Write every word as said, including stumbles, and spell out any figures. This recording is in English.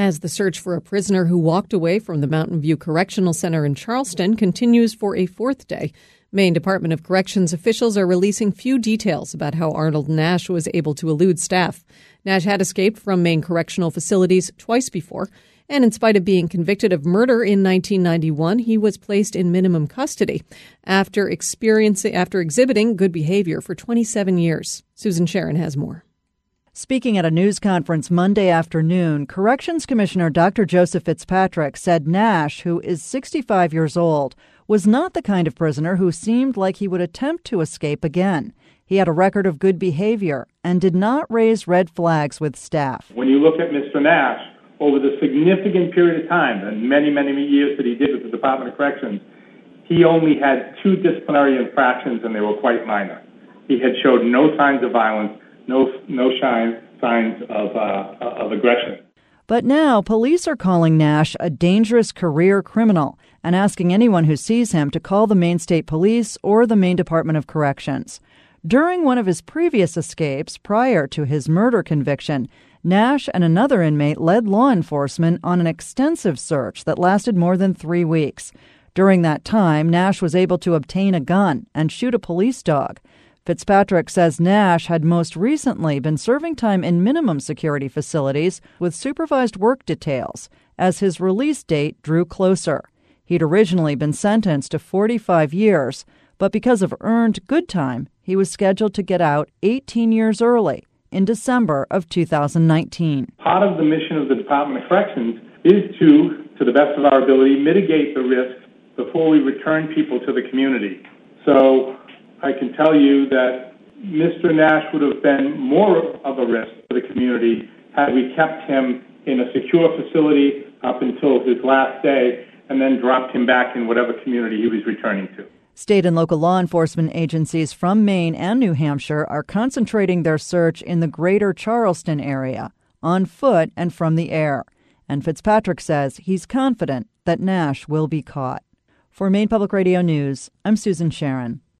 As the search for a prisoner who walked away from the Mountain View Correctional Center in Charleston continues for a fourth day, Maine Department of Corrections officials are releasing few details about how Arnold Nash was able to elude staff. Nash had escaped from Maine correctional facilities twice before, and in spite of being convicted of murder in nineteen ninety-one, he was placed in minimum custody after experiencing after exhibiting good behavior for twenty-seven years. Susan Sharon has more. Speaking at a news conference Monday afternoon, Corrections Commissioner Doctor Joseph Fitzpatrick said Nash, who is sixty-five years old, was not the kind of prisoner who seemed like he would attempt to escape again. He had a record of good behavior and did not raise red flags with staff. When you look at Mister Nash, over the significant period of time, and many, many years that he did with the Department of Corrections, he only had two disciplinary infractions, and they were quite minor. He had showed no signs of violence, no no shine, signs of, uh, of aggression. But now police are calling Nash a dangerous career criminal and asking anyone who sees him to call the Maine State Police or the Maine Department of Corrections. During one of his previous escapes prior to his murder conviction, Nash and another inmate led law enforcement on an extensive search that lasted more than three weeks. During that time, Nash was able to obtain a gun and shoot a police dog. Fitzpatrick says Nash had most recently been serving time in minimum security facilities with supervised work details as his release date drew closer. He'd originally been sentenced to forty-five years, but because of earned good time, he was scheduled to get out eighteen years early in December of two thousand nineteen. Part of the mission of the Department of Corrections is to, to the best of our ability, mitigate the risk before we return people to the community. So I can tell you that Mister Nash would have been more of a risk for the community had we kept him in a secure facility up until his last day and then dropped him back in whatever community he was returning to. State and local law enforcement agencies from Maine and New Hampshire are concentrating their search in the greater Charleston area, on foot and from the air. And Fitzpatrick says he's confident that Nash will be caught. For Maine Public Radio News, I'm Susan Sharon.